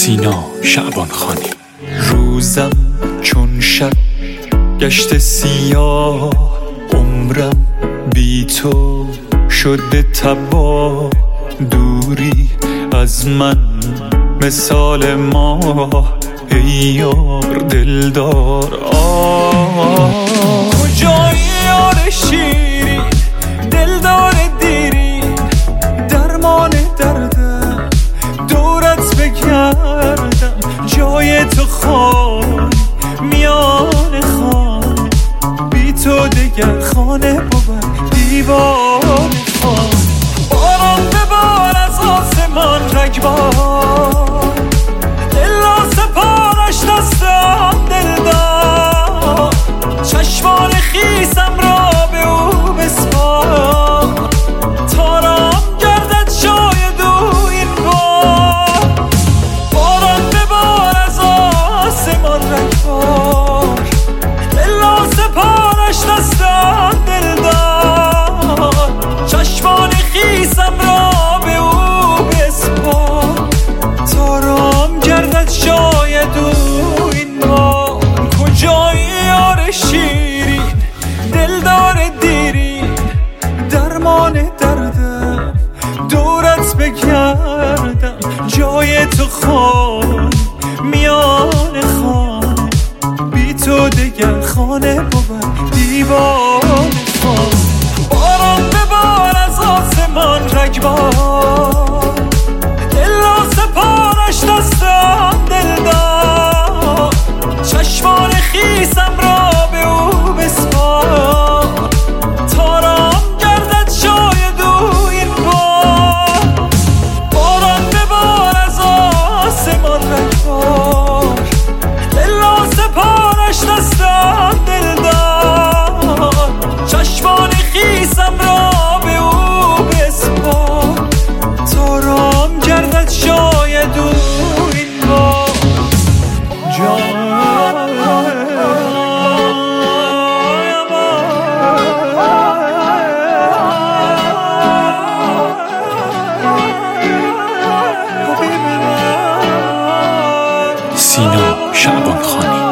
سینا شعبانخانی. روزم چون شب گشت سیاه، عمرم بی تو شده تباه. دوری از من مثال ماه، ای یار دلدار. کجایی یار شیرین، دلدار دیرین، درمان دردم دورت بگردم. جای تو خانه میان خانه، بی تو دگر خانه بود دیوان خانه. باران ببار از آسمان رگبار، دل را سپارش دستم دلدار. چشمان خیسم را به او بسپار، تا رام گردد شاید او این بار. باران ببار از آسمان رگبار، دل را سپارش دستم دلدار. چشمان خیسم را به او بسپار، تا رام گردد شاید او این بار. کجایی یار شیرین، دلدار دیرین، درمان دردم دورت بگردم. جای تو خانه میان خانه، بی تو دگر خانه بود دیوان خانه. باران ببار از آسمان رگبار، دل را سپارش دستم دلدار. چشمان خیسم را به او بسپار، تا رام گردد شاید او این بار. باران ببار از آسمان رگبار، دل را سپارش دستم دلدار. چشمان خیسم را به او بسپار، تا رام گردد شاید او این بار. سینا شعبانخانی.